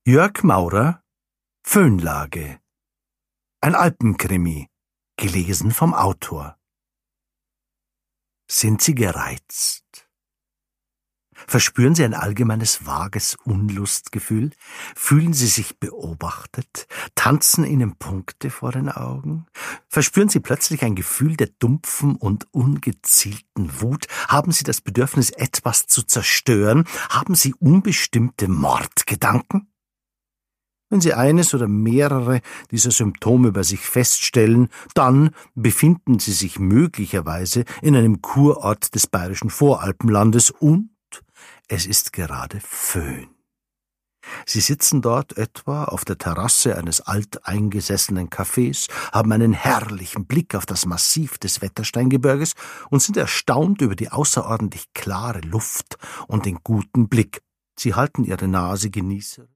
Jörg Maurer, Föhnlage. Ein Alpenkrimi, gelesen vom Autor. Sind Sie gereizt? Verspüren Sie ein allgemeines vages Unlustgefühl? Fühlen Sie sich beobachtet? Tanzen Ihnen Punkte vor den Augen? Verspüren Sie plötzlich ein Gefühl der dumpfen und ungezielten Wut? Haben Sie das Bedürfnis, etwas zu zerstören? Haben Sie unbestimmte Mordgedanken? Wenn Sie eines oder mehrere dieser Symptome bei sich feststellen, dann befinden Sie sich möglicherweise in einem Kurort des bayerischen Voralpenlandes und es ist gerade Föhn. Sie sitzen dort etwa auf der Terrasse eines alteingesessenen Cafés, haben einen herrlichen Blick auf das Massiv des Wettersteingebirges und sind erstaunt über die außerordentlich klare Luft und den guten Blick. Sie halten ihre Nase genießerisch